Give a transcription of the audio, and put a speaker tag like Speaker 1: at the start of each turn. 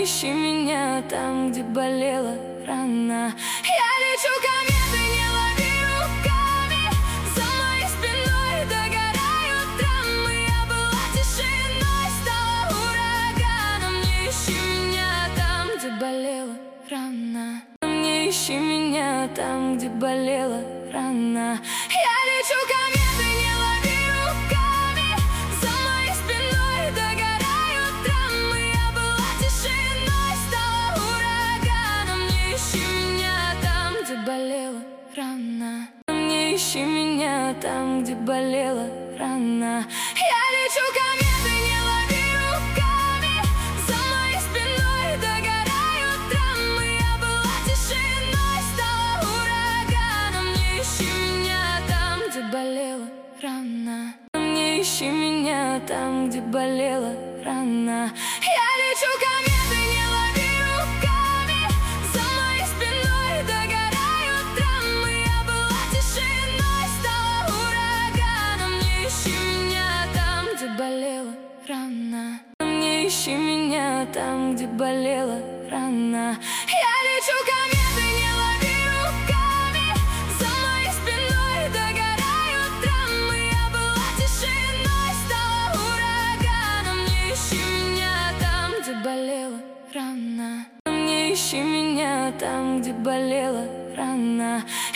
Speaker 1: ищи меня там, где болела рана. Я лечу кометы, не лови руками. За моей спиной догорают травмы. Я была тишиной, стала ураганом. Не ищи меня там, где болела рана. Не ищи меня там, где болела рана. Я лечу кометы, не лови руками. За моей спиной догорают травмы. Я была тишиной, стала ураганом. Не ищи меня там, где болела рана. Не ищи меня там, где болела рана. Я лечу кометы, не лови руками. За моей спиной догорают травмы. Я была тишиной, стала ураганом. Не ищи меня там, где болела рана. Не ищи меня там, где болела рана. Я лечу кометы, не лови руками. За моей спиной догорают травмы. Я была тишиной, стала ураганом. Не ищи меня там, где болела рана. Не ищи меня там, где болела рана. Я лечу кометы, не лови руками. За моей спиной догорают травмы. Я была тишиной, стала ураганом. Не ищи меня там, где болела рана. Не ищи меня там, где болела рана.